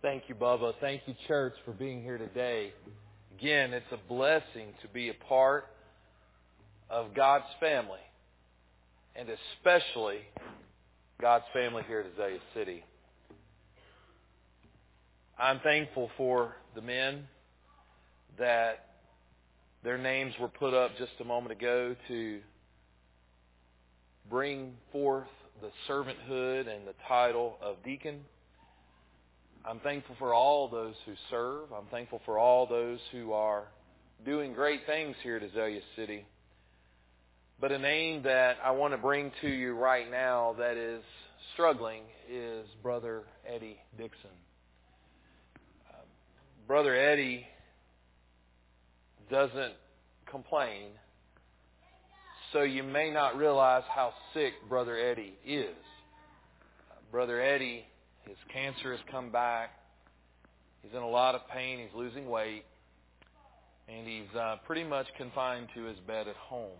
Thank you, Bubba. Thank you, church, for being here today. Again, it's a blessing to be a part of God's family, and especially God's family here at Azalea City. I'm thankful for the men that their names were put up just a moment ago to bring forth the servanthood and the title of deacon. I'm thankful for all those who serve. I'm thankful for all those who are doing great things here at Azalea City. But a name that I want to bring to you right now that is struggling is Brother Eddie Dixon. Brother Eddie doesn't complain, so you may not realize how sick Brother Eddie is. Brother Eddie, his cancer has come back. He's in a lot of pain. He's losing weight. And he's pretty much confined to his bed at home.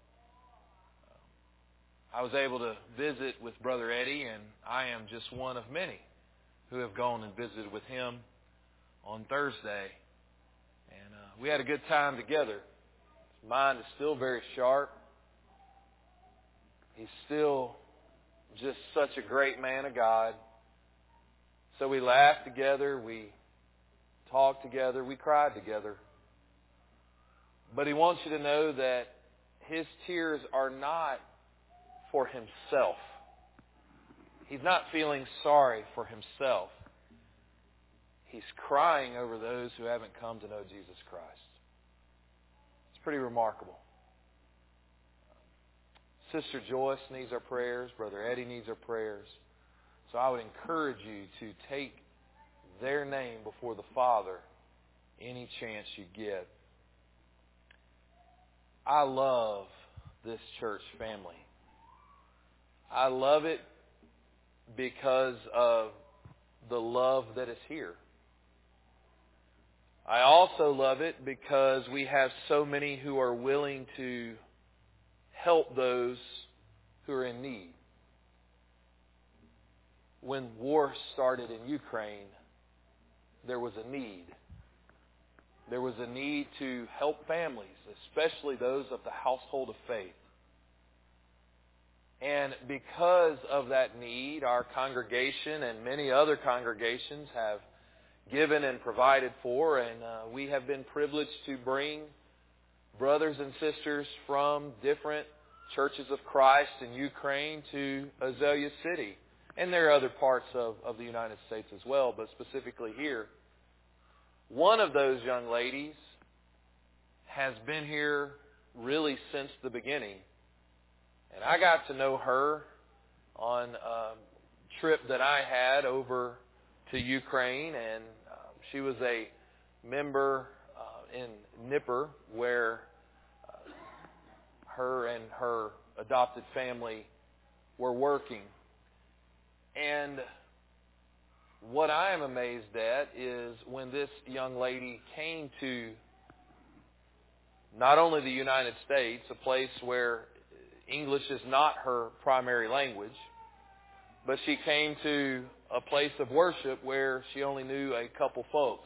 I was able to visit with Brother Eddie, and I am just one of many who have gone and visited with him on Thursday. And we had a good time together. His mind is still very sharp. He's still just such a great man of God. So we laughed together, we talked together, we cried together. But he wants you to know that his tears are not for himself. He's not feeling sorry for himself. He's crying over those who haven't come to know Jesus Christ. It's pretty remarkable. Sister Joyce needs our prayers. Brother Eddie needs our prayers. So I would encourage you to take their name before the Father any chance you get. I love this church family. I love it because of the love that is here. I also love it because we have so many who are willing to help those who are in need. When war started in Ukraine, there was a need. There was a need to help families, especially those of the household of faith. And because of that need, our congregation and many other congregations have given and provided for, and we have been privileged to bring brothers and sisters from different churches of Christ in Ukraine to Azalea City. And there are other parts of the United States as well, but specifically here. One of those young ladies has been here really since the beginning. And I got to know her on a trip that I had over to Ukraine. And she was a member in Dnipro, where her and her adopted family were working. And what I am amazed at is when this young lady came to not only the United States, a place where English is not her primary language, but she came to a place of worship where she only knew a couple folks.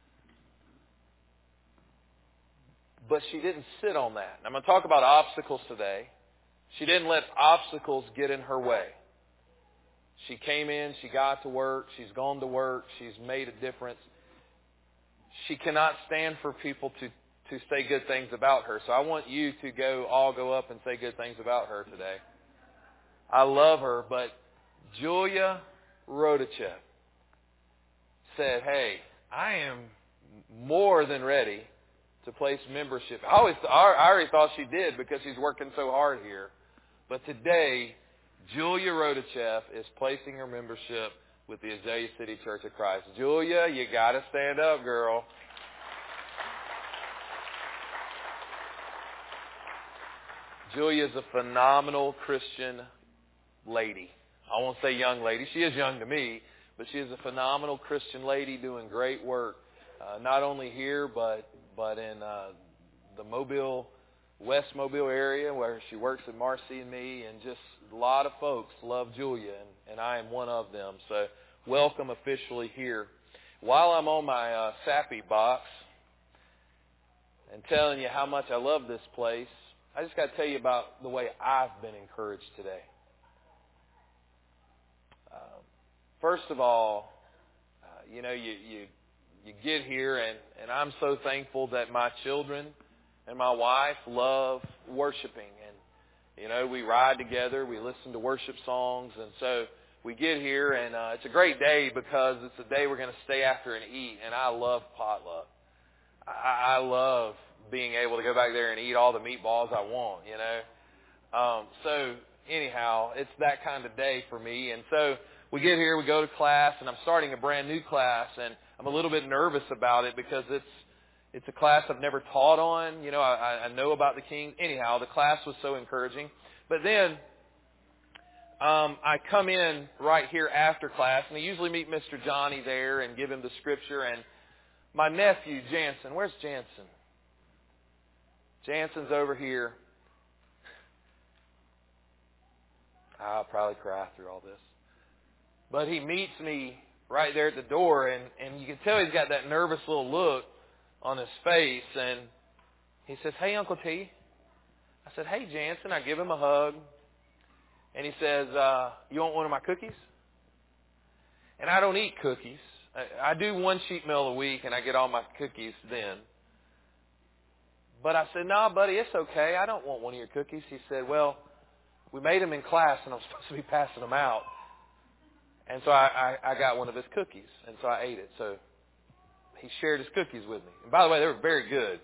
But she didn't sit on that. I'm going to talk about obstacles today. She didn't let obstacles get in her way. She came in, she got to work, she's gone to work, she's made a difference. She cannot stand for people to say good things about her. So I want you to all go up and say good things about her today. I love her, but Julia Rodachev said, hey, I am more than ready to place membership. I already thought she did because she's working so hard here. But today, Julia Rodachev is placing her membership with the Azalea City Church of Christ. Julia, you got to stand up, girl. Julia is a phenomenal Christian lady. I won't say young lady. She is young to me, but she is a phenomenal Christian lady doing great work, not only here, but in the West Mobile area where she works with Marcy and me, and just a lot of folks love Julia, and I am one of them. So welcome officially here. While I'm on my Sappy box and telling you how much I love this place, I just got to tell you about the way I've been encouraged today. First of all, you get here, and I'm so thankful that my children and my wife love worshiping. And, we ride together, we listen to worship songs, and so we get here, and it's a great day because it's a day we're going to stay after and eat, and I love potluck. I love being able to go back there and eat all the meatballs I want, So anyhow, it's that kind of day for me. And so we get here, we go to class, and I'm starting a brand new class, and I'm a little bit nervous about it because it's a class I've never taught on. I know about the King. Anyhow, the class was so encouraging. But then I come in right here after class, and I usually meet Mr. Johnny there and give him the scripture. And my nephew, Jansen, where's Jansen? Jansen's over here. I'll probably cry through all this. But he meets me right there at the door, and you can tell he's got that nervous little look on his face. And he says, "Hey, Uncle T." I said, "Hey, Jansen." I give him a hug. And he says, "You want one of my cookies?" And I don't eat cookies. I do one sheet meal a week, and I get all my cookies then. But I said, "No, buddy, it's okay. I don't want one of your cookies." He said, "Well, we made them in class, and I'm supposed to be passing them out." And so I got one of his cookies, and so I ate it. So he shared his cookies with me. And by the way, they were very good.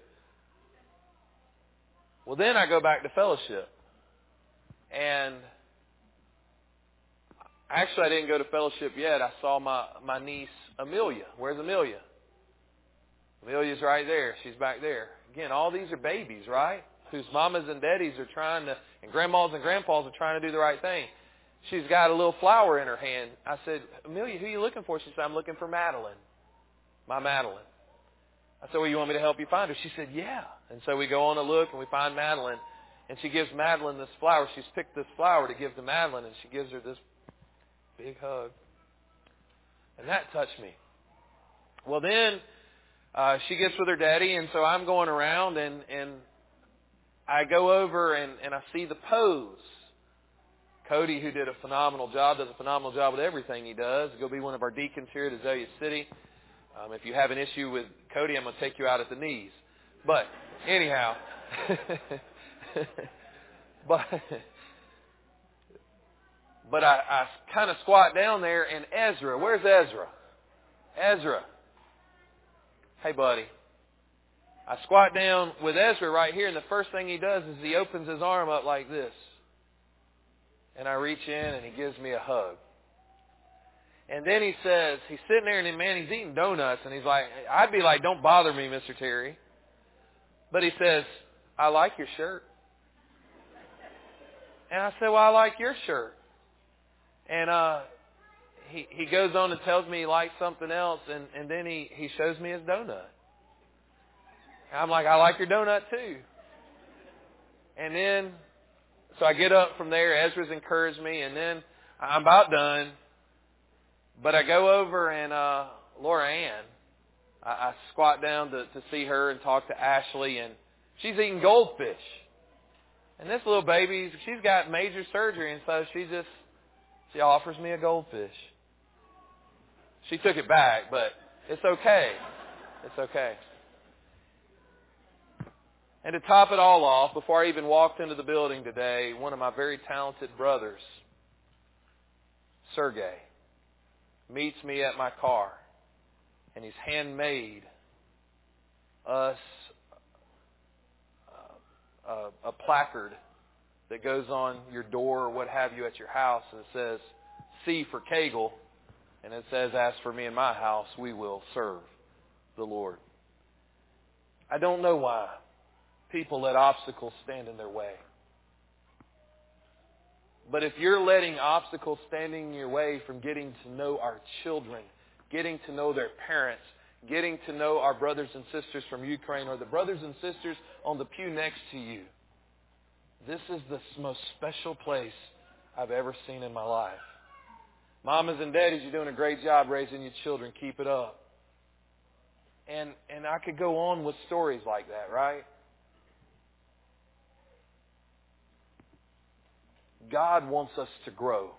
Well, then I go back to fellowship. And actually, I didn't go to fellowship yet. I saw my niece, Amelia. Where's Amelia? Amelia's right there. She's back there. Again, all these are babies, right? Whose mamas and daddies are trying to, and grandmas and grandpas are trying to do the right thing. She's got a little flower in her hand. I said, "Amelia, who are you looking for?" She said, "I'm looking for Madeline. My Madeline." I said, "Well, you want me to help you find her?" She said, "Yeah." And so we go on a look, and we find Madeline. And she gives Madeline this flower. She's picked this flower to give to Madeline, and she gives her this big hug. And that touched me. Well, then she gets with her daddy, and so I'm going around, and I go over, and I see the pose. Cody, who did a phenomenal job, does a phenomenal job with everything he does. He'll be one of our deacons here at Azalea City. If you have an issue with Cody, I'm going to take you out at the knees. But anyhow, but I kind of squat down there, and Ezra, where's Ezra? Ezra. Hey, buddy. I squat down with Ezra right here, and the first thing he does is he opens his arm up like this. And I reach in, and he gives me a hug. And then he says, he's sitting there, and man, he's eating donuts, and he's like, I'd be like, "Don't bother me, Mr. Terry." But he says, "I like your shirt." And I said, "Well, I like your shirt." And he goes on and tells me he likes something else, and then he shows me his donut. And I'm like, "I like your donut too." And then, so I get up from there. Ezra's encouraged me, and then I'm about done. But I go over, and Laura Ann, I squat down to see her and talk to Ashley, and she's eating goldfish. And this little baby, she's got major surgery, and so she offers me a goldfish. She took it back, but it's okay. It's okay. And to top it all off, before I even walked into the building today, one of my very talented brothers, Sergey, meets me at my car, and he's handmade us a placard that goes on your door or what have you at your house, and it says, "C for Kegel," and it says, "As for me and my house, we will serve the Lord." I don't know why people let obstacles stand in their way. But if you're letting obstacles standing in your way from getting to know our children, getting to know their parents, getting to know our brothers and sisters from Ukraine or the brothers and sisters on the pew next to you, this is the most special place I've ever seen in my life. Mamas and daddies, you're doing a great job raising your children. Keep it up. And I could go on with stories like that, right? God wants us to grow.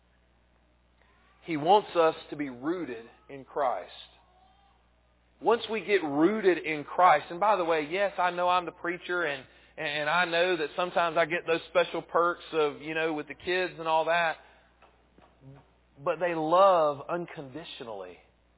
He wants us to be rooted in Christ. Once we get rooted in Christ, and by the way, yes, I know I'm the preacher, and I know that sometimes I get those special perks of, with the kids and all that, but they love unconditionally.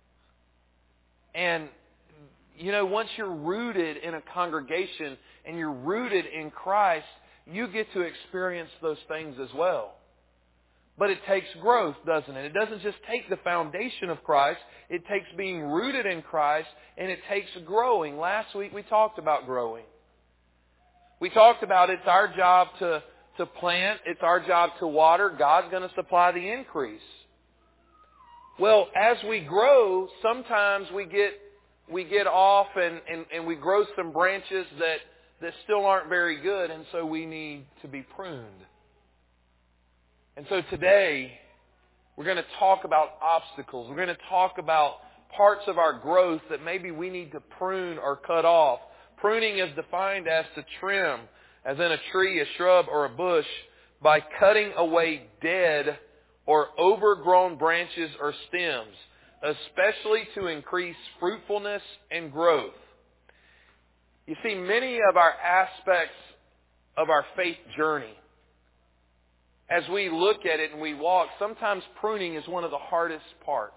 And, once you're rooted in a congregation and you're rooted in Christ, you get to experience those things as well. But it takes growth, doesn't it? It doesn't just take the foundation of Christ. It takes being rooted in Christ, and it takes growing. Last week we talked about growing. We talked about it's our job to plant. It's our job to water. God's going to supply the increase. Well, as we grow, sometimes we get off and we grow some branches that still aren't very good, and so we need to be pruned. And so today, we're going to talk about obstacles. We're going to talk about parts of our growth that maybe we need to prune or cut off. Pruning is defined as to trim, as in a tree, a shrub, or a bush, by cutting away dead or overgrown branches or stems, especially to increase fruitfulness and growth. You see, many of our aspects of our faith journey, as we look at it and we walk, sometimes pruning is one of the hardest parts.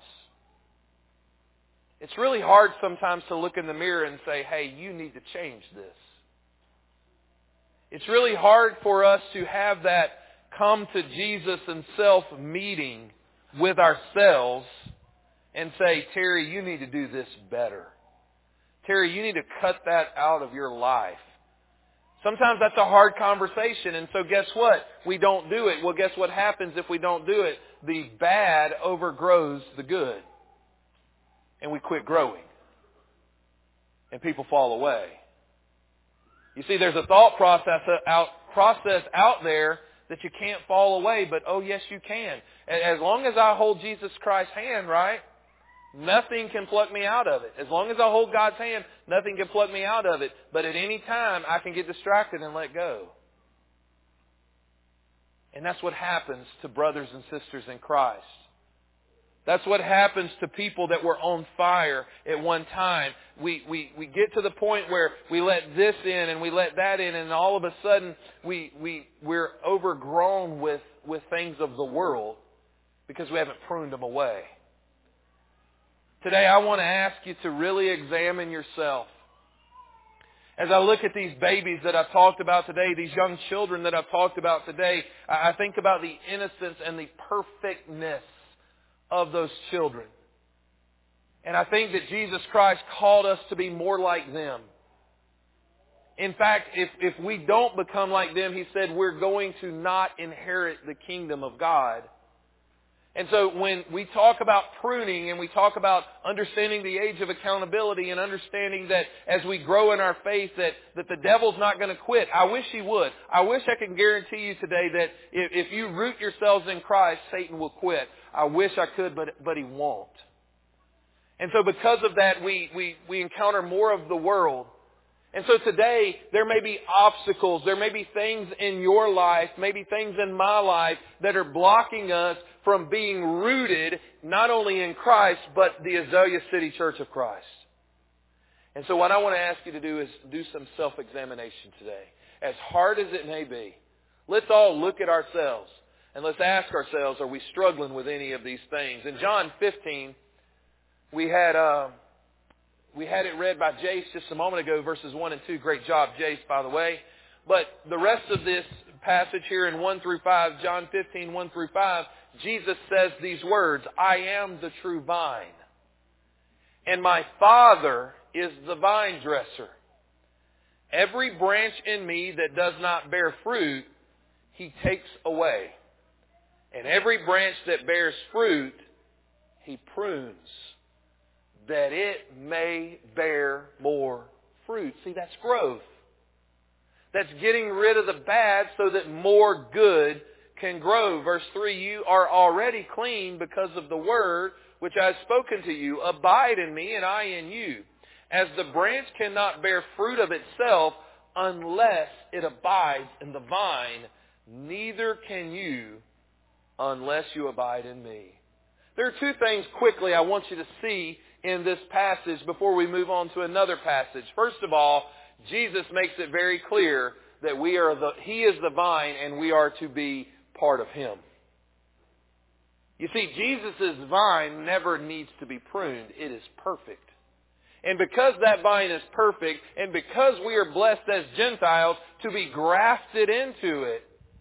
It's really hard sometimes to look in the mirror and say, hey, you need to change this. It's really hard for us to have that come to Jesus and self meeting with ourselves and say, Terry, you need to do this better. Terry, you need to cut that out of your life. Sometimes that's a hard conversation, and so guess what? We don't do it. Well, guess what happens if we don't do it? The bad overgrows the good. And we quit growing. And people fall away. You see, there's a thought process out there that you can't fall away, but oh yes you can. As long as I hold Jesus Christ's hand, right? Nothing can pluck me out of it. As long as I hold God's hand, nothing can pluck me out of it. But at any time, I can get distracted and let go. And that's what happens to brothers and sisters in Christ. That's what happens to people that were on fire at one time. We get to the point where we let this in and we let that in, and all of a sudden we're overgrown with things of the world because we haven't pruned them away. Today I want to ask you to really examine yourself. As I look at these babies that I've talked about today, these young children that I've talked about today, I think about the innocence and the perfectness of those children. And I think that Jesus Christ called us to be more like them. In fact, if we don't become like them, He said we're going to not inherit the kingdom of God. And so when we talk about pruning and we talk about understanding the age of accountability and understanding that as we grow in our faith that the devil's not going to quit, I wish he would. I wish I could guarantee you today that if you root yourselves in Christ, Satan will quit. I wish I could, but he won't. And so because of that, we encounter more of the world. And so today, there may be obstacles, there may be things in your life, maybe things in my life that are blocking us from being rooted not only in Christ, but the Azalea City Church of Christ. And so what I want to ask you to do is do some self-examination today. As hard as it may be, let's all look at ourselves and let's ask ourselves, are we struggling with any of these things? In John 15, we had it read by Jace just a moment ago, verses 1 and 2. Great job, Jace, by the way. But the rest of this passage here in 1 through 5, John 15, 1 through 5, Jesus says these words, I am the true vine, and my Father is the vine dresser. Every branch in me that does not bear fruit, He takes away. And every branch that bears fruit, He prunes, that it may bear more fruit. See, that's growth. That's getting rid of the bad so that more good can grow. Verse 3, you are already clean because of the word which I have spoken to you. Abide in me and I in you. As the branch cannot bear fruit of itself unless it abides in the vine, neither can you unless you abide in me. There are two things quickly I want you to see in this passage before we move on to another passage. First of all, Jesus makes it very clear that He is the vine and we are to be part of Him. You see, Jesus' vine never needs to be pruned. It is perfect. And because that vine is perfect, and because we are blessed as Gentiles to be grafted into it,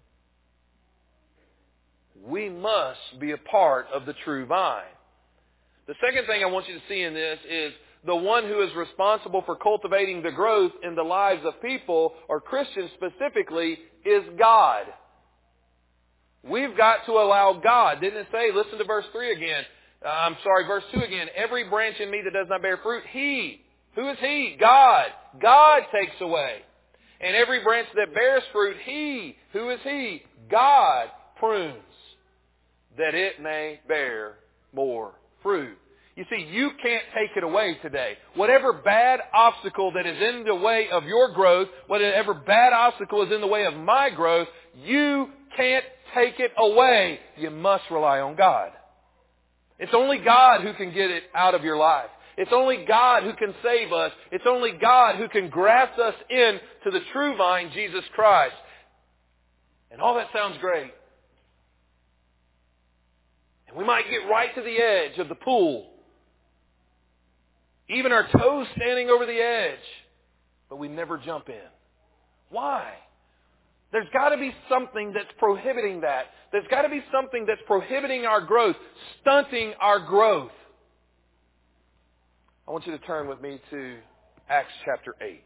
we must be a part of the true vine. The second thing I want you to see in this is the one who is responsible for cultivating the growth in the lives of people, or Christians specifically, is God. We've got to allow God. Didn't it say, listen to verse 3 again. Verse 2 again. Every branch in me that does not bear fruit, who is He? God. God takes away. And every branch that bears fruit, who is He? God prunes, that it may bear more fruit. You see, you can't take it away today. Whatever bad obstacle that is in the way of your growth, whatever bad obstacle is in the way of my growth, you can't take it away. You must rely on God. It's only God who can get it out of your life. It's only God who can save us. It's only God who can graft us in to the true vine, Jesus Christ. And all that sounds great. And we might get right to the edge of the pool. Even our toes standing over the edge. But we never jump in. Why? There's got to be something that's prohibiting that. There's got to be something that's prohibiting our growth, stunting our growth. I want you to turn with me to Acts chapter 8.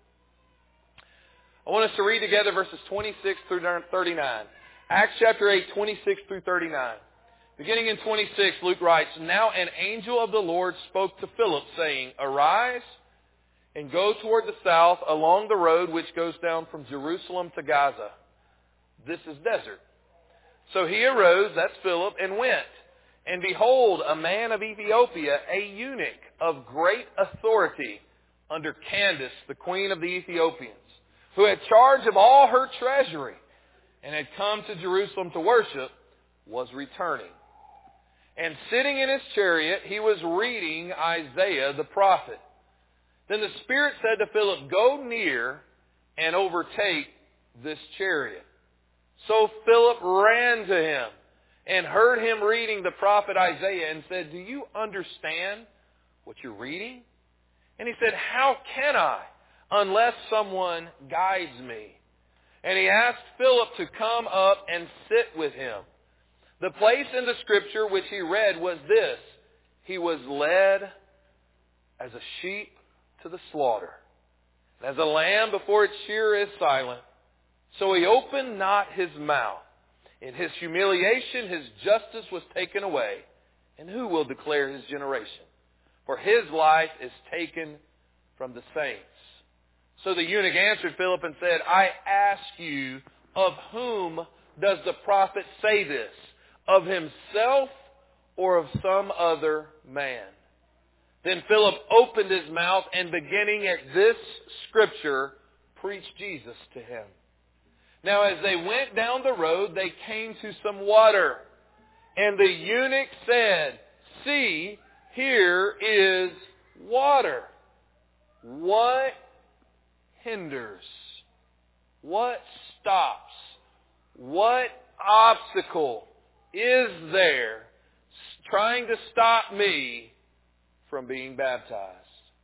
I want us to read together verses 26 through 39. Acts chapter 8, 26 through 39. Beginning in 26, Luke writes, Now an angel of the Lord spoke to Philip, saying, Arise and go toward the south along the road which goes down from Jerusalem to Gaza. This is desert. So he arose, that's Philip, and went. And behold, a man of Ethiopia, a eunuch of great authority under Candace, the queen of the Ethiopians, who had charge of all her treasury and had come to Jerusalem to worship, was returning. And sitting in his chariot, he was reading Isaiah the prophet. Then the Spirit said to Philip, Go near and overtake this chariot. So Philip ran to him and heard him reading the prophet Isaiah and said, Do you understand what you're reading? And he said, How can I, unless someone guides me? And he asked Philip to come up and sit with him. The place in the scripture which he read was this: He was led as a sheep to the slaughter, and as a lamb before its shearer is silent, so he opened not his mouth. In his humiliation his justice was taken away. And who will declare his generation? For his life is taken from the saints. So the eunuch answered Philip and said, I ask you, of whom does the prophet say this? Of himself or of some other man? Then Philip opened his mouth and beginning at this scripture, preached Jesus to him. Now as they went down the road, they came to some water. And the eunuch said, See, here is water. What hinders? What stops? What obstacle is there trying to stop me from being baptized?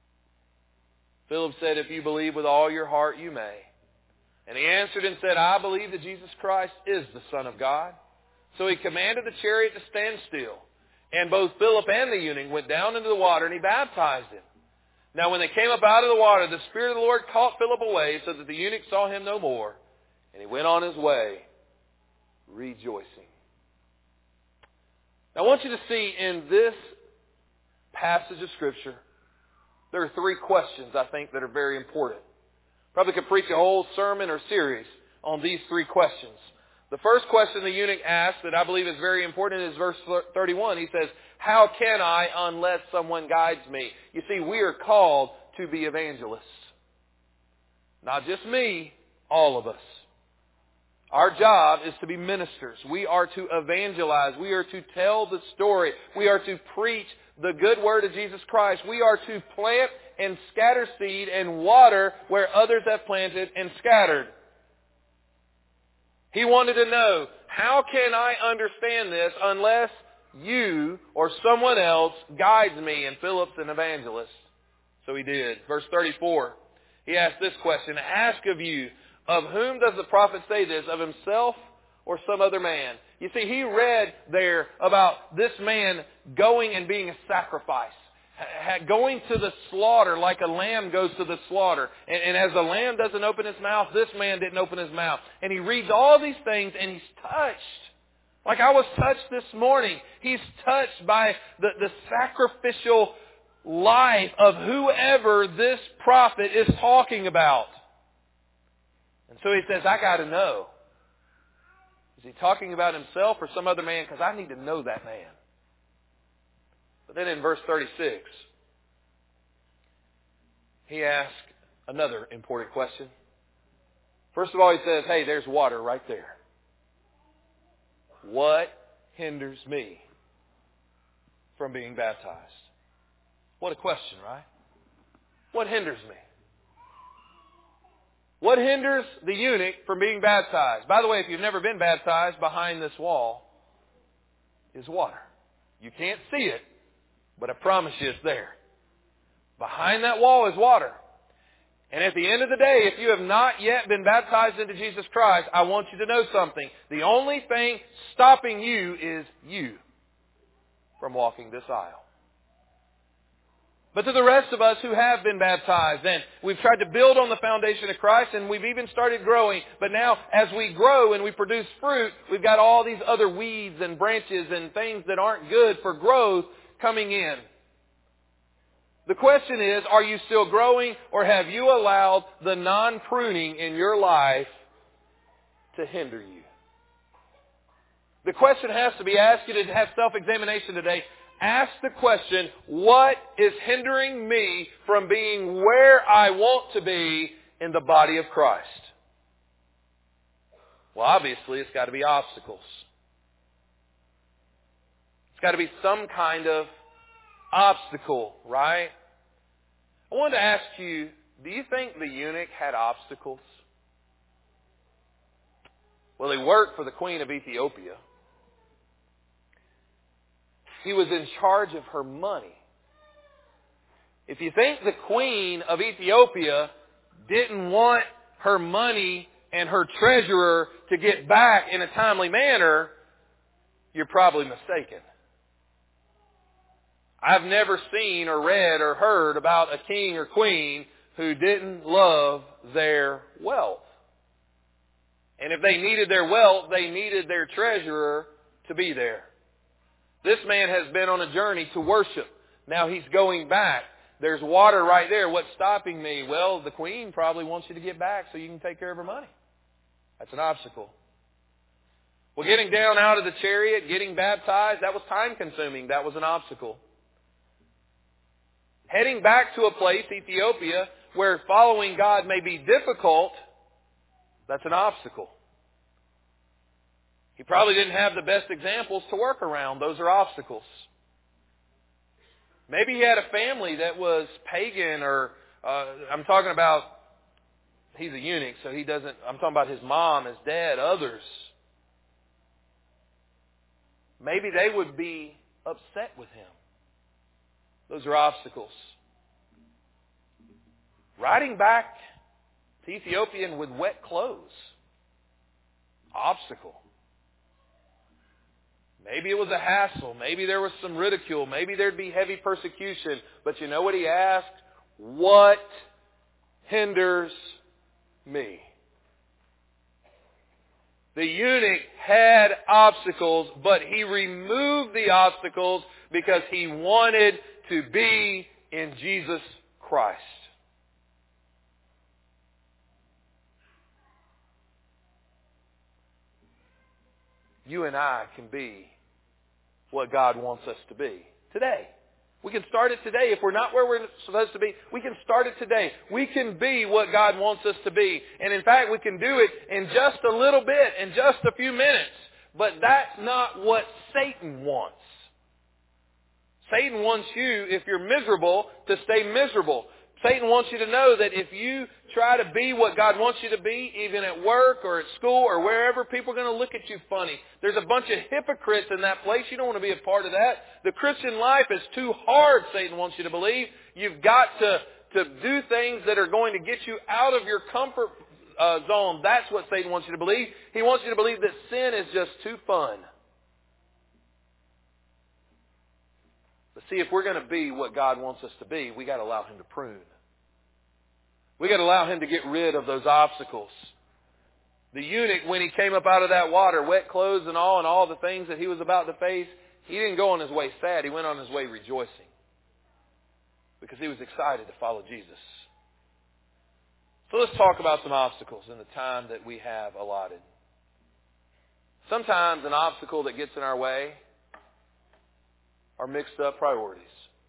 Philip said, If you believe with all your heart, you may. And he answered and said, I believe that Jesus Christ is the Son of God. So he commanded the chariot to stand still. And both Philip and the eunuch went down into the water, and he baptized him. Now when they came up out of the water, the Spirit of the Lord caught Philip away, so that the eunuch saw him no more. And he went on his way, rejoicing. Now I want you to see in this passage of Scripture, there are three questions I think that are very important. Probably could preach a whole sermon or series on these three questions. The first question the eunuch asked that I believe is very important is verse 31. He says, How can I unless someone guides me? You see, we are called to be evangelists. Not just me, all of us. Our job is to be ministers. We are to evangelize. We are to tell the story. We are to preach the good word of Jesus Christ. We are to plant and scatter seed and water where others have planted and scattered. He wanted to know, how can I understand this unless you or someone else guides me? And Philip's an evangelist. So he did. Verse 34, he asked this question, ask of you, of whom does the prophet say this? Of himself or some other man? You see, he read there about this man going and being a sacrifice. Going to the slaughter like a lamb goes to the slaughter. And as the lamb doesn't open his mouth, this man didn't open his mouth. And he reads all these things and he's touched. Like I was touched this morning. He's touched by the sacrificial life of whoever this prophet is talking about. And so he says, I got to know. Is he talking about himself or some other man? Because I need to know that man. But then in verse 36, he asks another important question. First of all, he says, hey, there's water right there. What hinders me from being baptized? What a question, right? What hinders me? What hinders the eunuch from being baptized? By the way, if you've never been baptized, behind this wall is water. You can't see it, but I promise you it's there. Behind that wall is water. And at the end of the day, if you have not yet been baptized into Jesus Christ, I want you to know something. The only thing stopping you is you from walking this aisle. But to the rest of us who have been baptized, and we've tried to build on the foundation of Christ, and we've even started growing. But now, as we grow and we produce fruit, we've got all these other weeds and branches and things that aren't good for growth coming in. The question is, are you still growing, or have you allowed the non-pruning in your life to hinder you? The question has to be asked. You to have self-examination today. Ask the question, what is hindering me from being where I want to be in the body of Christ? Well, obviously, it's got to be obstacles. It's got to be some kind of obstacle, right? I wanted to ask you, do you think the eunuch had obstacles? Well, he worked for the Queen of Ethiopia. He was in charge of her money. If you think the Queen of Ethiopia didn't want her money and her treasurer to get back in a timely manner, you're probably mistaken. I've never seen or read or heard about a king or queen who didn't love their wealth. And if they needed their wealth, they needed their treasurer to be there. This man has been on a journey to worship. Now he's going back. There's water right there. What's stopping me? Well, the queen probably wants you to get back so you can take care of her money. That's an obstacle. Well, getting down out of the chariot, getting baptized, that was time consuming. That was an obstacle. Heading back to a place, Ethiopia, where following God may be difficult, that's an obstacle. He probably didn't have the best examples to work around. Those are obstacles. Maybe he had a family that was pagan, or I'm talking about, he's a eunuch, so he doesn't, I'm talking about his mom, his dad, others. Maybe they would be upset with him. Those are obstacles. Riding back to Ethiopia with wet clothes. Obstacle. Maybe it was a hassle. Maybe there was some ridicule. Maybe there'd be heavy persecution. But you know what he asked? What hinders me? The eunuch had obstacles, but he removed the obstacles because he wanted to be in Jesus Christ. You and I can be what God wants us to be today. We can start it today. If we're not where we're supposed to be, we can start it today. We can be what God wants us to be. And in fact, we can do it in just a little bit, in just a few minutes. But that's not what Satan wants. Satan wants you, if you're miserable, to stay miserable. Satan wants you to know that if you try to be what God wants you to be, even at work or at school or wherever, people are going to look at you funny. There's a bunch of hypocrites in that place. You don't want to be a part of that. The Christian life is too hard, Satan wants you to believe. You've got to do things that are going to get you out of your comfort zone. That's what Satan wants you to believe. He wants you to believe that sin is just too fun. But see, if we're going to be what God wants us to be, we got to allow Him to prune. We got to allow Him to get rid of those obstacles. The eunuch, when he came up out of that water, wet clothes and all the things that he was about to face, he didn't go on his way sad. He went on his way rejoicing. Because he was excited to follow Jesus. So let's talk about some obstacles in the time that we have allotted. Sometimes an obstacle that gets in our way are mixed up priorities.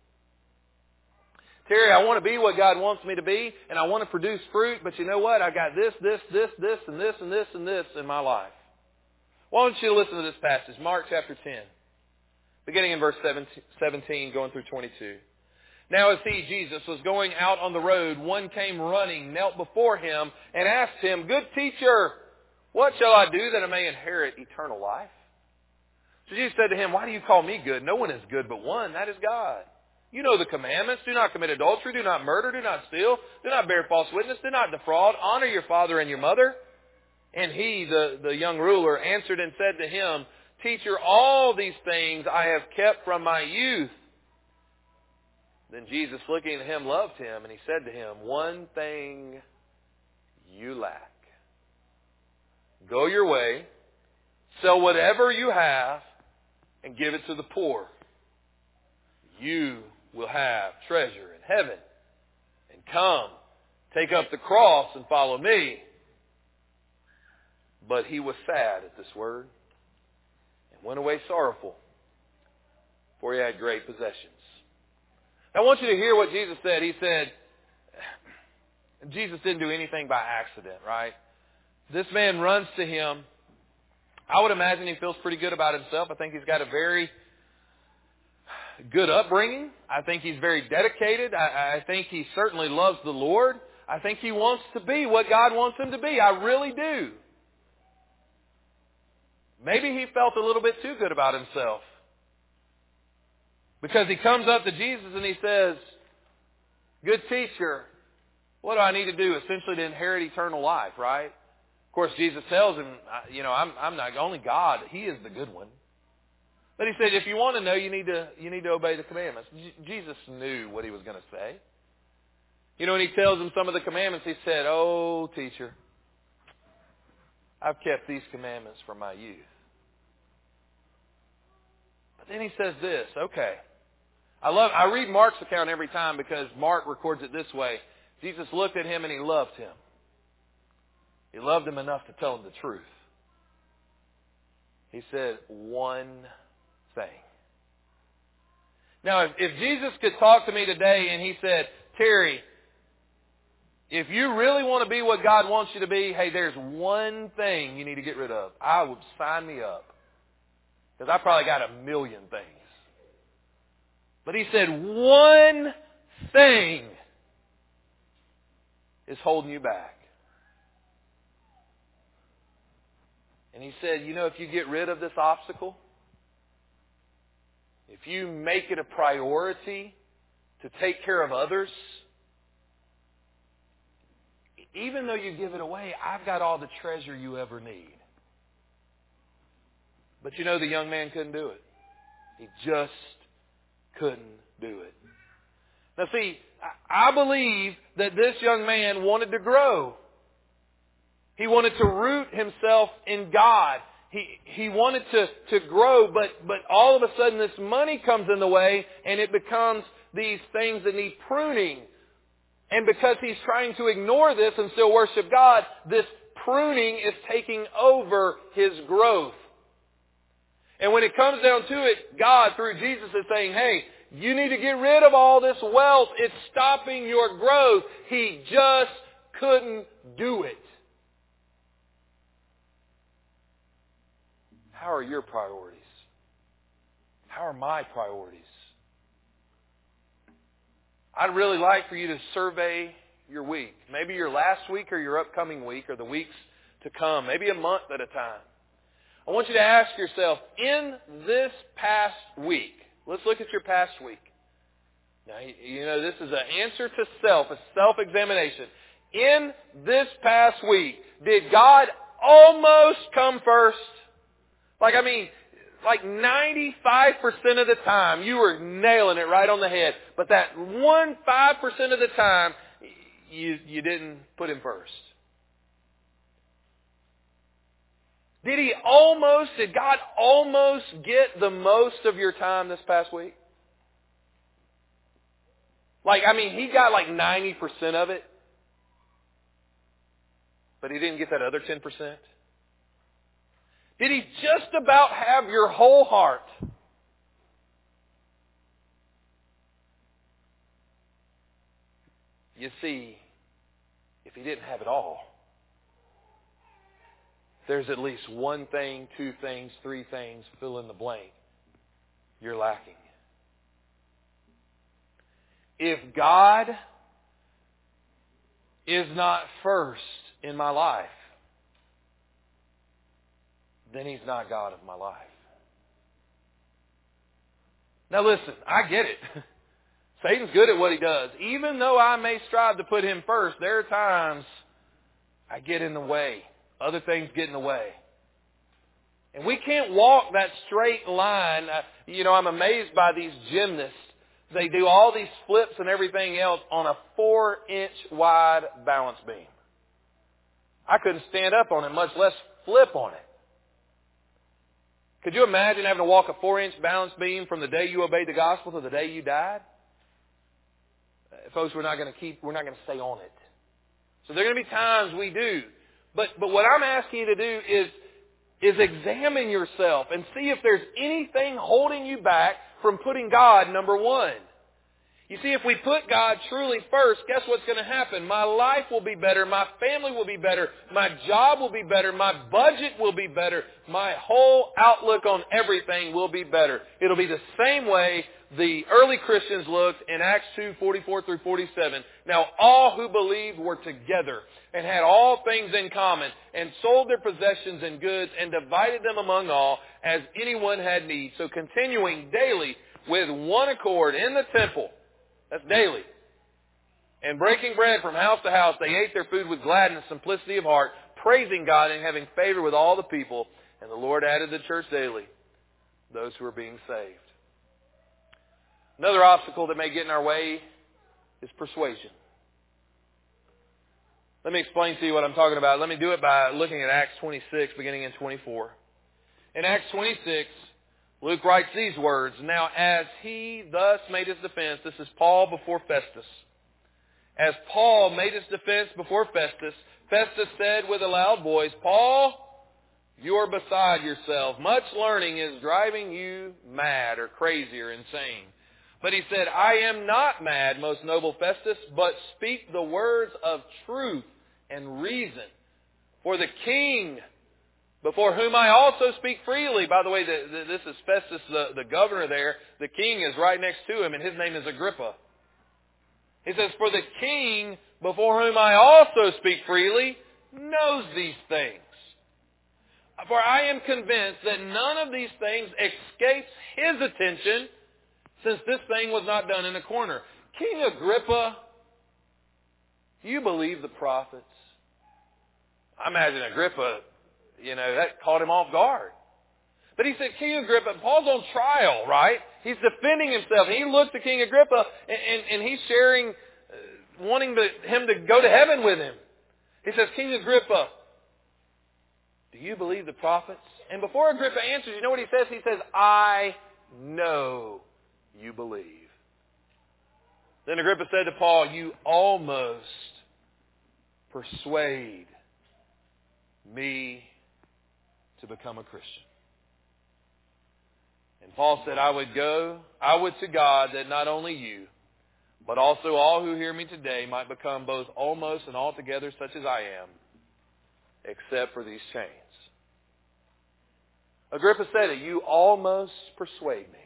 Terry, I want to be what God wants me to be, and I want to produce fruit, but you know what? I got this, and this in my life. Why don't you listen to this passage, Mark chapter 10, beginning in verse 17, going through 22. Now as he, Jesus, was going out on the road, one came running, knelt before him, and asked him, Good teacher, what shall I do that I may inherit eternal life? So Jesus said to him, Why do you call me good? No one is good but one, that is God. You know the commandments. Do not commit adultery. Do not murder. Do not steal. Do not bear false witness. Do not defraud. Honor your father and your mother. And he, the young ruler, answered and said to him, Teacher, all these things I have kept from my youth. Then Jesus, looking at him, loved him, and he said to him, One thing you lack. Go your way, sell whatever you have, and give it to the poor. You will have treasure in heaven. And come, take up the cross and follow me. But he was sad at this word and went away sorrowful, for he had great possessions. Now, I want you to hear what Jesus said. He said, Jesus didn't do anything by accident, right? This man runs to him. I would imagine he feels pretty good about himself. I think he's got a very good upbringing. I think he's very dedicated. I think he certainly loves the Lord. I think he wants to be what God wants him to be. I really do. Maybe he felt a little bit too good about himself. Because he comes up to Jesus and he says, Good teacher, what do I need to do essentially to inherit eternal life, right? Of course, Jesus tells him, I'm not only God. He is the good one. But he said, if you want to know, you need to obey the commandments. Jesus knew what he was going to say. When he tells him some of the commandments, he said, Oh, teacher, I've kept these commandments from my youth. But then he says this, okay. I read Mark's account every time because Mark records it this way. Jesus looked at him and he loved him. He loved him enough to tell him the truth. He said, one thing. Now, if Jesus could talk to me today and he said, Terry, if you really want to be what God wants you to be, hey, there's one thing you need to get rid of. I would sign me up. Because I probably got a million things. But he said, one thing is holding you back. And he said, if you get rid of this obstacle, if you make it a priority to take care of others, even though you give it away, I've got all the treasure you ever need. But the young man couldn't do it. He just couldn't do it. Now see, I believe that this young man wanted to grow. He wanted to root himself in God. He wanted to grow, but all of a sudden this money comes in the way and it becomes these things that need pruning. And because he's trying to ignore this and still worship God, this pruning is taking over his growth. And when it comes down to it, God, through Jesus, is saying, hey, you need to get rid of all this wealth. It's stopping your growth. He just couldn't do it. How are your priorities? How are my priorities? I'd really like for you to survey your week. Maybe your last week or your upcoming week or the weeks to come. Maybe a month at a time. I want you to ask yourself, in this past week, let's look at your past week. Now, you know, this is an answer to self, a self-examination. In this past week, did God almost come first? Like 95% of the time, you were nailing it right on the head. But that 5% of the time, you didn't put Him first. Did God almost get the most of your time this past week? He got 90% of it. But He didn't get that other 10%? Did He just about have your whole heart? You see, if He didn't have it all, there's at least one thing, two things, three things, fill in the blank, you're lacking. If God is not first in my life, then He's not God of my life. Now listen, I get it. Satan's good at what he does. Even though I may strive to put him first, there are times I get in the way. Other things get in the way. And we can't walk that straight line. I'm amazed by these gymnasts. They do all these flips and everything else on a 4-inch wide balance beam. I couldn't stand up on it, much less flip on it. Could you imagine having to walk a 4-inch balance beam from the day you obeyed the gospel to the day you died? Folks, we're not going to stay on it. So there are going to be times we do. But what I'm asking you to do is examine yourself and see if there's anything holding you back from putting God number one. You see, if we put God truly first, guess what's going to happen? My life will be better. My family will be better. My job will be better. My budget will be better. My whole outlook on everything will be better. It'll be the same way the early Christians looked in Acts 2:44 through 47. Now all who believed were together and had all things in common and sold their possessions and goods and divided them among all as anyone had need. So continuing daily with one accord in the temple. That's daily. And breaking bread from house to house, they ate their food with gladness, simplicity of heart, praising God and having favor with all the people. And the Lord added to the church daily those who are being saved. Another obstacle that may get in our way is persuasion. Let me explain to you what I'm talking about. Let me do it by looking at Acts 26, beginning in 24. In Acts 26, Luke writes these words, "Now as he thus made his defense," this is Paul before Festus. As Paul made his defense before Festus, Festus said with a loud voice, "Paul, you are beside yourself. Much learning is driving you mad," or crazy or insane. But he said, "I am not mad, most noble Festus, but speak the words of truth and reason. For the king, before whom I also speak freely." By the way, this is Festus, the governor there. The king is right next to him, and his name is Agrippa. He says, "For the king, before whom I also speak freely, knows these things. For I am convinced that none of these things escapes his attention, since this thing was not done in a corner." King Agrippa, do you believe the prophets? I imagine Agrippa, that caught him off guard. But he said, "King Agrippa," Paul's on trial, right? He's defending himself. And he looks at King Agrippa and he's sharing, wanting him to go to heaven with him. He says, "King Agrippa, do you believe the prophets?" And before Agrippa answers, you know what he says? He says, "I know you believe." Then Agrippa said to Paul, "You almost persuade me to become a Christian." And Paul said, I would to God that not only you, but also all who hear me today might become both almost and altogether such as I am, except for these chains. Agrippa said it, you almost persuade me.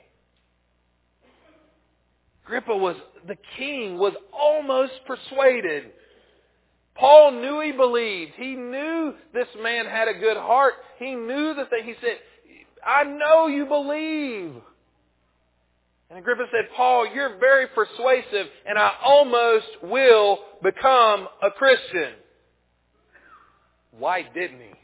Agrippa the king was almost persuaded. Paul knew he believed. He knew this man had a good heart. He knew the thing. He said, I know you believe. And Agrippa said, Paul, you're very persuasive, and I almost will become a Christian. Why didn't he?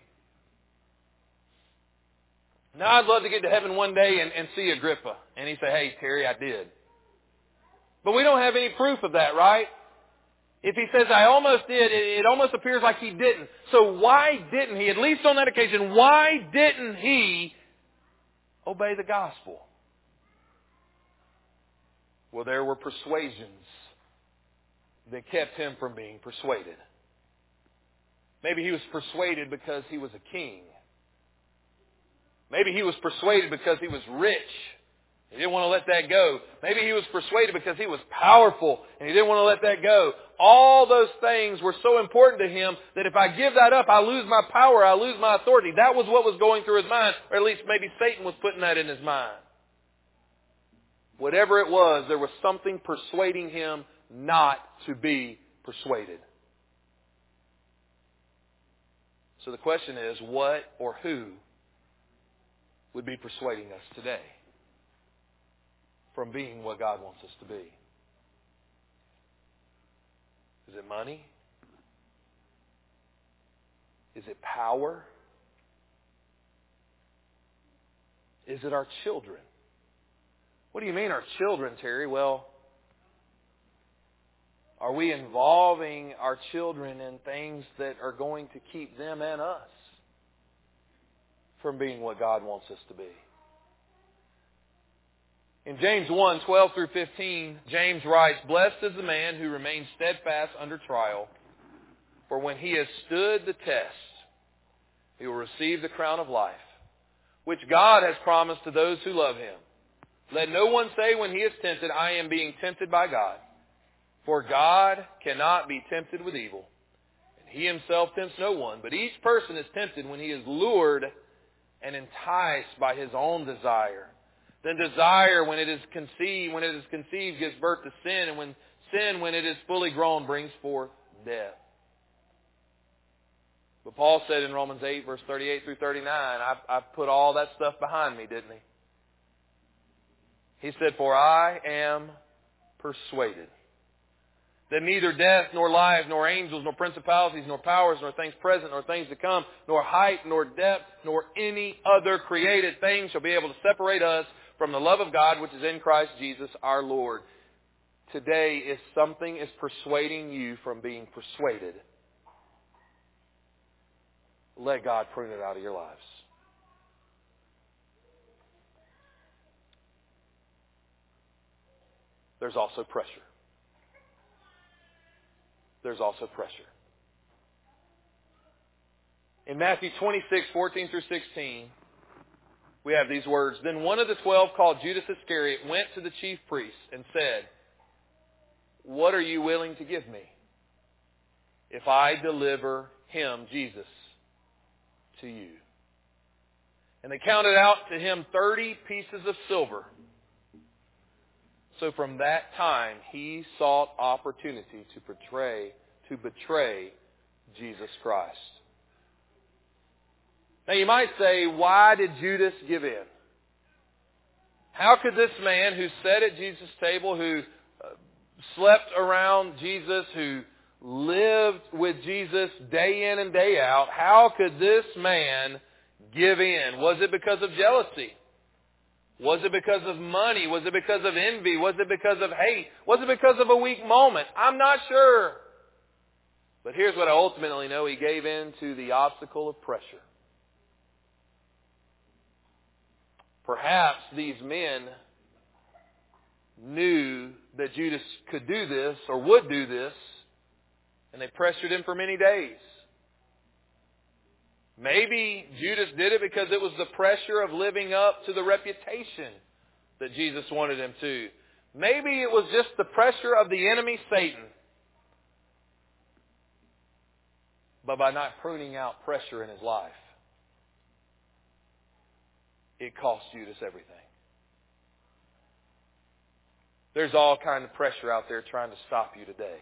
Now I'd love to get to heaven one day and see Agrippa. And he say, hey, Terry, I did. But we don't have any proof of that, right? If he says, I almost did, it almost appears like he didn't. So why didn't he, at least on that occasion, why didn't he obey the gospel? Well, there were persuasions that kept him from being persuaded. Maybe he was persuaded because he was a king. Maybe he was persuaded because he was rich. He didn't want to let that go. Maybe he was persuaded because he was powerful and he didn't want to let that go. All those things were so important to him that if I give that up, I lose my power, I lose my authority. That was what was going through his mind, or at least maybe Satan was putting that in his mind. Whatever it was, there was something persuading him not to be persuaded. So the question is, what or who would be persuading us today from being what God wants us to be? Is it money? Is it power? Is it our children? What do you mean our children, Terry? Well, are we involving our children in things that are going to keep them and us from being what God wants us to be? In James 1:12 through 15, James writes, blessed is the man who remains steadfast under trial, for when he has stood the test, he will receive the crown of life, which God has promised to those who love him. Let no one say when he is tempted, I am being tempted by God. For God cannot be tempted with evil, and he himself tempts no one. But each person is tempted when he is lured and enticed by his own desire. Then desire, when it is conceived, gives birth to sin. And when sin, when it is fully grown, brings forth death. But Paul said in Romans 8, verse 38 through 39, I've put all that stuff behind me, didn't he? He said, for I am persuaded that neither death, nor life, nor angels, nor principalities, nor powers, nor things present, nor things to come, nor height, nor depth, nor any other created thing shall be able to separate us from the love of God which is in Christ Jesus our Lord. Today, if something is persuading you from being persuaded, let God prune it out of your lives. There's also pressure. There's also pressure. In Matthew 26:14 through 16, we have these words. Then one of the 12, called Judas Iscariot, went to the chief priests and said, what are you willing to give me if I deliver him, Jesus, to you? And they counted out to him 30 pieces of silver. So from that time, he sought opportunity to betray Jesus Christ. Now you might say, why did Judas give in? How could this man who sat at Jesus' table, who slept around Jesus, who lived with Jesus day in and day out, how could this man give in? Was it because of jealousy? Was it because of money? Was it because of envy? Was it because of hate? Was it because of a weak moment? I'm not sure. But here's what I ultimately know. He gave in to the obstacle of pressure. Perhaps these men knew that Judas could do this or would do this, and they pressured him for many days. Maybe Judas did it because it was the pressure of living up to the reputation that Jesus wanted him to. Maybe it was just the pressure of the enemy, Satan. But by not pruning out pressure in his life, it cost Judas everything. There's all kind of pressure out there trying to stop you today.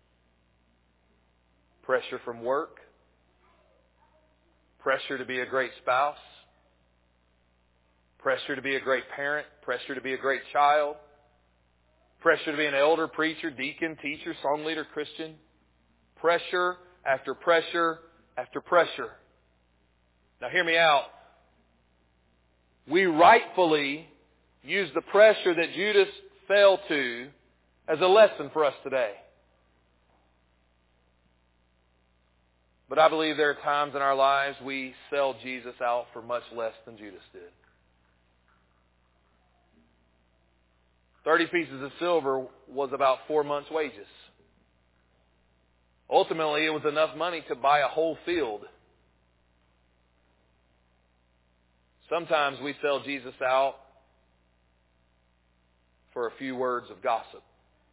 Pressure from work. Pressure to be a great spouse. Pressure to be a great parent. Pressure to be a great child. Pressure to be an elder, preacher, deacon, teacher, song leader, Christian. Pressure after pressure after pressure. Now hear me out. We rightfully use the pressure that Judas fell to as a lesson for us today. But I believe there are times in our lives we sell Jesus out for much less than Judas did. 30 pieces of silver was about 4 months' wages. Ultimately, it was enough money to buy a whole field. Sometimes we sell Jesus out for a few words of gossip,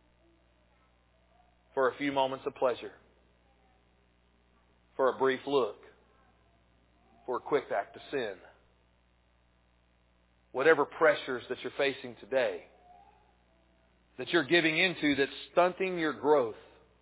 for a few moments of pleasure, for a brief look, for a quick act of sin. Whatever pressures that you're facing today, that you're giving into that's stunting your growth,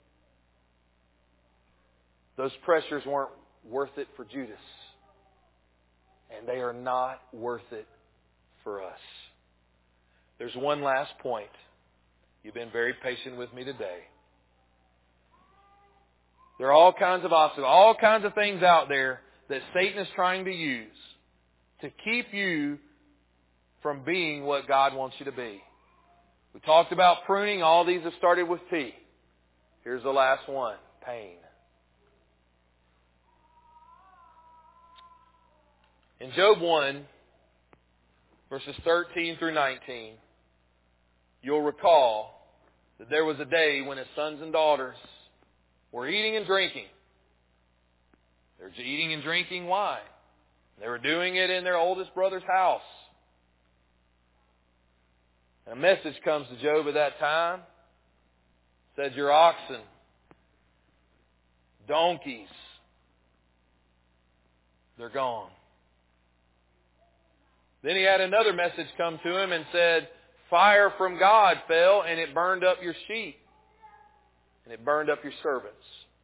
those pressures weren't worth it for Judas. And they are not worth it for us. There's one last point. You've been very patient with me today. There are all kinds of obstacles, all kinds of things out there that Satan is trying to use to keep you from being what God wants you to be. We talked about pruning. All these have started with P. Here's the last one. Pain. In Job 1, verses 13 through 19, you'll recall that there was a day when his sons and daughters were eating and drinking. They were eating and drinking wine. They were doing it in their oldest brother's house. And a message comes to Job at that time. It said, your oxen, donkeys, they're gone. Then he had another message come to him and said, fire from God fell and it burned up your sheep. And it burned up your servants.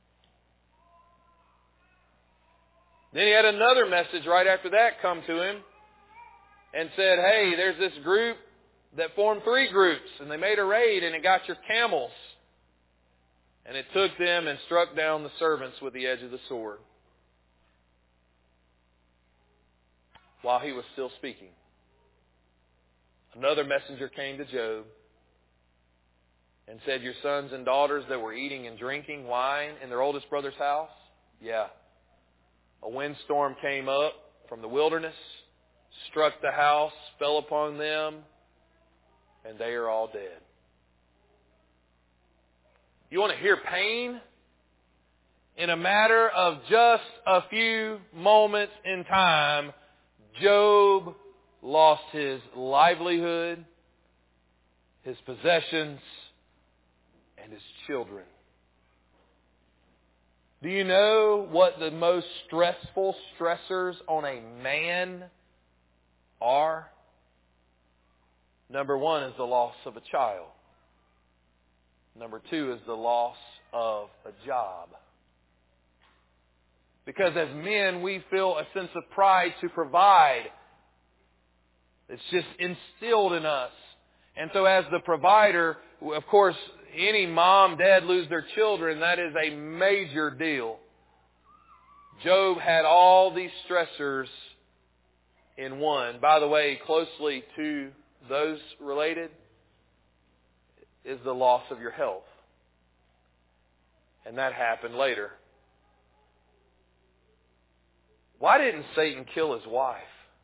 Then he had another message right after that come to him and said, hey, there's this group that formed 3 groups and they made a raid and it got your camels. And it took them and struck down the servants with the edge of the sword. While he was still speaking, another messenger came to Job and said, your sons and daughters that were eating and drinking wine in their oldest brother's house? Yeah. A windstorm came up from the wilderness, struck the house, fell upon them, and they are all dead. You want to hear pain? In a matter of just a few moments in time, Job lost his livelihood, his possessions, and his children. Do you know what the most stressful stressors on a man are? Number 1 is the loss of a child. Number 2 is the loss of a job. Because as men, we feel a sense of pride to provide. It's just instilled in us. And so as the provider, of course, any mom, dad lose their children, that is a major deal. Job had all these stressors in one. By the way, closely to those related is the loss of your health. And that happened later. Why didn't Satan kill his wife?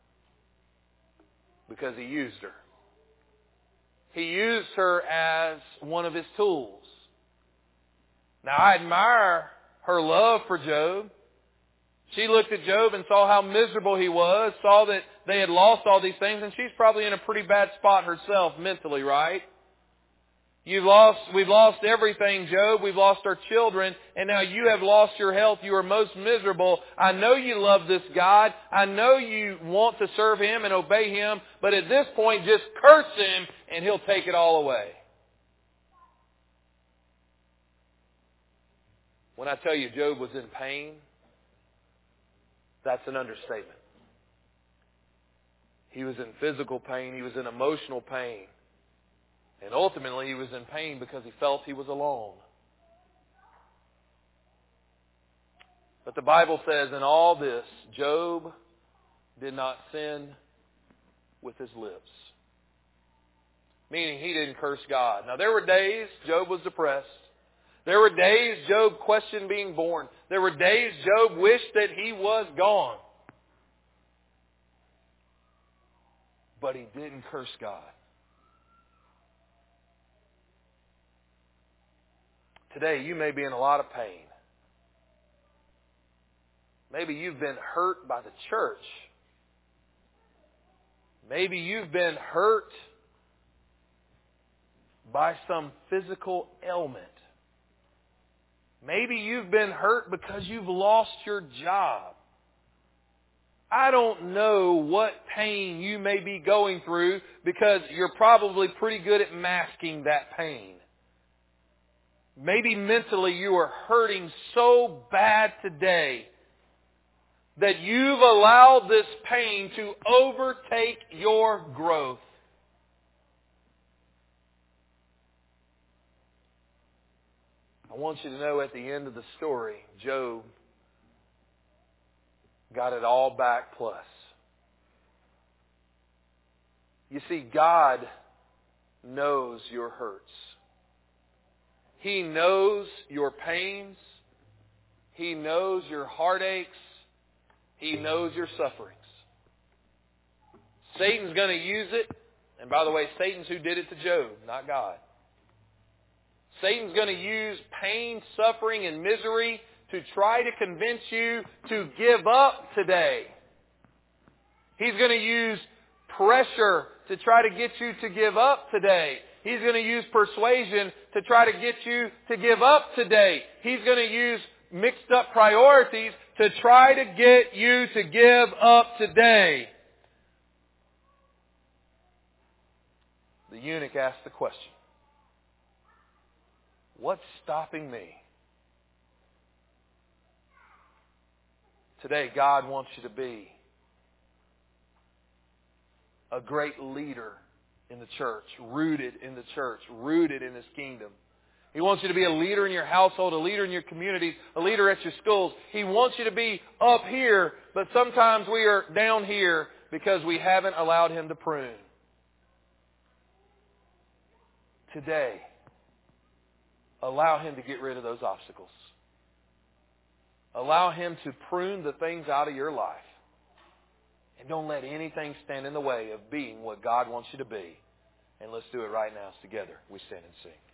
Because he used her. He used her as one of his tools. Now, I admire her love for Job. She looked at Job and saw how miserable he was, saw that they had lost all these things, and she's probably in a pretty bad spot herself mentally, right? We've lost everything, Job. We've lost our children, and now you have lost your health. You are most miserable. I know you love this God. I know you want to serve Him and obey Him, but at this point, just curse Him, and He'll take it all away. When I tell you Job was in pain, that's an understatement. He was in physical pain. He was in emotional pain. And ultimately, he was in pain because he felt he was alone. But the Bible says in all this, Job did not sin with his lips. Meaning he didn't curse God. Now there were days Job was depressed. There were days Job questioned being born. There were days Job wished that he was gone. But he didn't curse God. Today, you may be in a lot of pain. Maybe you've been hurt by the church. Maybe you've been hurt by some physical ailment. Maybe you've been hurt because you've lost your job. I don't know what pain you may be going through because you're probably pretty good at masking that pain. Maybe mentally you are hurting so bad today that you've allowed this pain to overtake your growth. I want you to know at the end of the story, Job got it all back plus. You see, God knows your hurts. He knows your pains. He knows your heartaches. He knows your sufferings. Satan's going to use it. And by the way, Satan's who did it to Job, not God. Satan's going to use pain, suffering, and misery to try to convince you to give up today. He's going to use pressure to try to get you to give up today. He's going to use persuasion to try to get you to give up today. He's going to use mixed up priorities to try to get you to give up today. The eunuch asked the question, what's stopping me? Today, God wants you to be a great leader in the church, rooted in the church, rooted in His kingdom. He wants you to be a leader in your household, a leader in your communities, a leader at your schools. He wants you to be up here, but sometimes we are down here because we haven't allowed Him to prune. Today, allow Him to get rid of those obstacles. Allow Him to prune the things out of your life. And don't let anything stand in the way of being what God wants you to be. And let's do it right now together. We stand and sing.